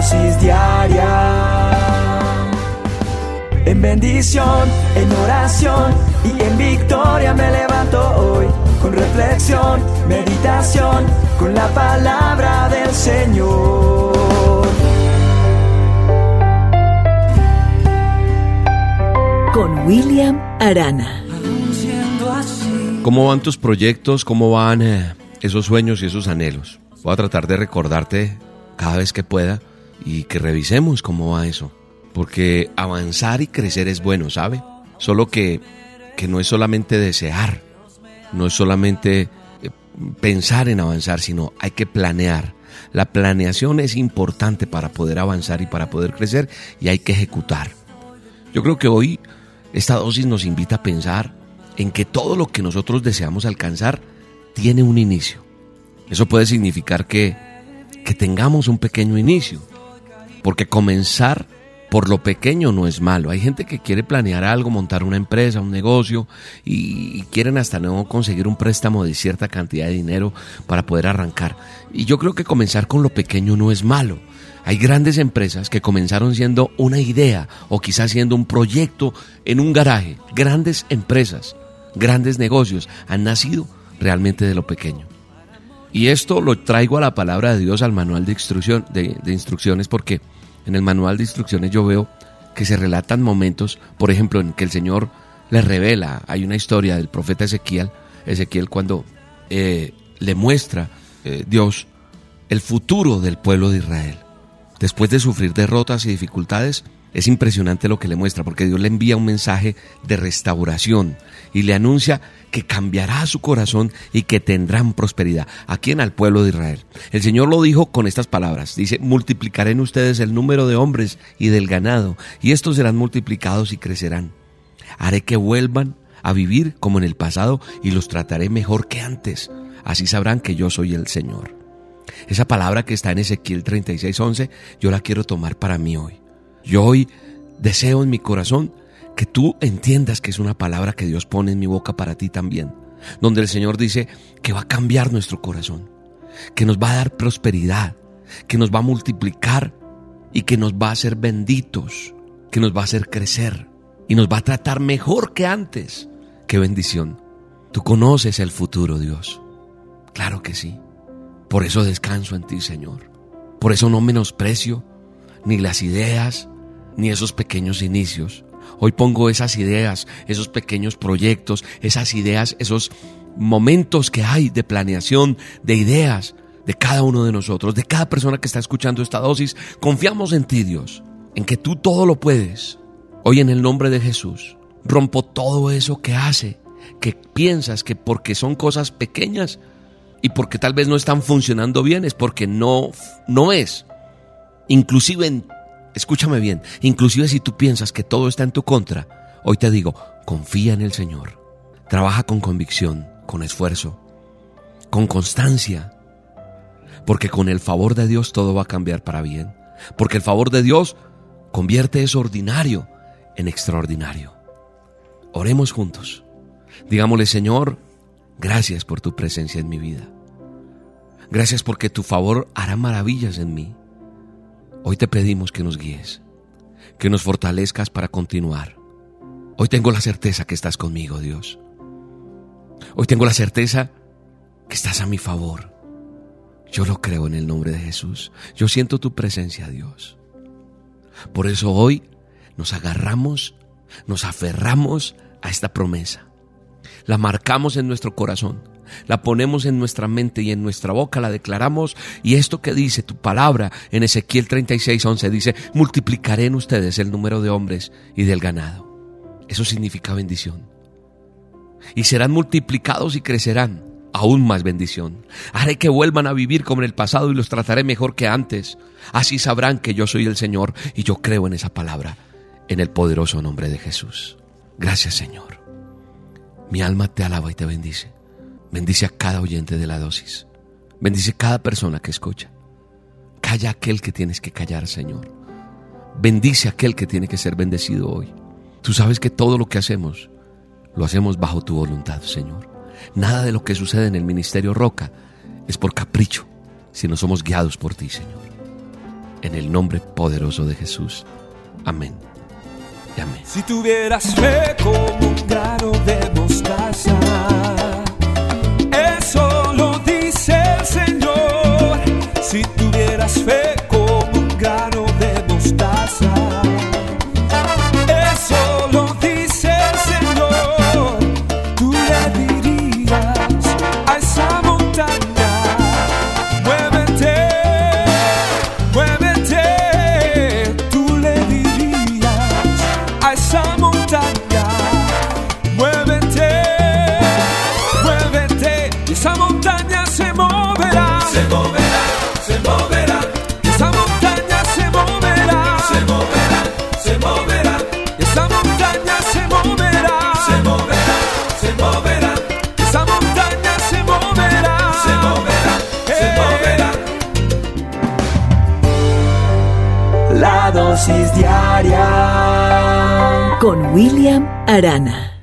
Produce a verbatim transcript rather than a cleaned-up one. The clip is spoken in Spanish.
dosis diaria. En bendición, en oración y en victoria me levanto hoy. Con reflexión, meditación, con la palabra del Señor. Con William Arana. ¿Cómo van tus proyectos? ¿Cómo van eh, esos sueños y esos anhelos? Voy a tratar de recordarte cada vez que pueda y que revisemos cómo va eso. Porque avanzar y crecer es bueno, ¿sabe? Solo que, que no es solamente desear, no es solamente eh, pensar en avanzar, sino hay que planear. La planeación es importante para poder avanzar y para poder crecer, y hay que ejecutar. Yo creo que hoy esta dosis nos invita a pensar en que todo lo que nosotros deseamos alcanzar tiene un inicio. Eso puede significar que, que tengamos un pequeño inicio, porque comenzar por lo pequeño no es malo. Hay gente que quiere planear algo, montar una empresa, un negocio, y, y quieren hasta no conseguir un préstamo de cierta cantidad de dinero para poder arrancar. Y yo creo que comenzar con lo pequeño no es malo. Hay grandes empresas que comenzaron siendo una idea o quizás siendo un proyecto en un garaje. Grandes empresas, grandes negocios han nacido realmente de lo pequeño. Y esto lo traigo a la palabra de Dios, al manual de, instrucción, de, de instrucciones, porque en el manual de instrucciones yo veo que se relatan momentos, por ejemplo, en que el Señor le revela. Hay una historia del profeta Ezequiel, Ezequiel cuando eh, le muestra eh, Dios el futuro del pueblo de Israel. Después de sufrir derrotas y dificultades, es impresionante lo que le muestra, porque Dios le envía un mensaje de restauración y le anuncia que cambiará su corazón y que tendrán prosperidad. ¿A quién? Al pueblo de Israel. El Señor lo dijo con estas palabras. Dice: multiplicaré en ustedes el número de hombres y del ganado, y estos serán multiplicados y crecerán. Haré que vuelvan a vivir como en el pasado y los trataré mejor que antes. Así sabrán que yo soy el Señor. Esa palabra que está en Ezequiel treinta y seis once, yo la quiero tomar para mí hoy. Yo hoy deseo en mi corazón que tú entiendas que es una palabra que Dios pone en mi boca para ti también, donde el Señor dice que va a cambiar nuestro corazón, que nos va a dar prosperidad, que nos va a multiplicar y que nos va a hacer benditos, que nos va a hacer crecer y nos va a tratar mejor que antes. ¡Qué bendición! Tú conoces el futuro, Dios. Claro que sí. Por eso descanso en ti, Señor. Por eso no menosprecio ni las ideas, ni esos pequeños inicios. Hoy pongo esas ideas, esos pequeños proyectos, esas ideas, esos momentos que hay de planeación, de ideas de cada uno de nosotros, de cada persona que está escuchando esta dosis. Confiamos en ti, Dios, en que tú todo lo puedes. Hoy, en el nombre de Jesús, rompo todo eso que hace, que piensas que porque son cosas pequeñas y porque tal vez no están funcionando bien, es porque no, no es. Inclusive, en, escúchame bien, inclusive si tú piensas que todo está en tu contra, hoy te digo, confía en el Señor. Trabaja con convicción, con esfuerzo, con constancia, porque con el favor de Dios todo va a cambiar para bien. Porque el favor de Dios convierte eso ordinario en extraordinario. Oremos juntos. Digámosle: Señor, gracias por tu presencia en mi vida. Gracias porque tu favor hará maravillas en mí. Hoy te pedimos que nos guíes, que nos fortalezcas para continuar. Hoy tengo la certeza que estás conmigo, Dios. Hoy tengo la certeza que estás a mi favor. Yo lo creo en el nombre de Jesús. Yo siento tu presencia, Dios. Por eso hoy nos agarramos, nos aferramos a esta promesa. La marcamos en nuestro corazón, la ponemos en nuestra mente y en nuestra boca la declaramos. Y esto que dice tu palabra en Ezequiel treinta y seis once dice: multiplicaré en ustedes el número de hombres y del ganado. Eso significa bendición. Y serán multiplicados y crecerán, aún más bendición. Haré que vuelvan a vivir como en el pasado y los trataré mejor que antes. Así sabrán que yo soy el Señor, y yo creo en esa palabra, en el poderoso nombre de Jesús. Gracias, Señor. Mi alma te alaba y te bendice. Bendice a cada oyente de la dosis. Bendice a cada persona que escucha. Calla aquel que tienes que callar, Señor. Bendice a aquel que tiene que ser bendecido hoy. Tú sabes que todo lo que hacemos, lo hacemos bajo tu voluntad, Señor. Nada de lo que sucede en el Ministerio Roca es por capricho, sino somos guiados por ti, Señor. en el nombre poderoso de Jesús. Amén. Y amén. Si tuvieras fe como un grano de mostaza, eso lo dice el Señor. Si tuvieras fe como un grano de mostaza, eso lo dice el Señor. Tú le dirías a esa montaña: muévete, muévete. Tú le dirías a esa montaña: muévete, muévete. Y esa montaña se moverá, se moverá, se moverá. Y esa montaña se moverá, se moverá, se moverá. Y esa montaña se moverá, se moverá, se moverá. Y esa montaña se moverá, se moverá, se moverá. La dosis diaria con William Arana.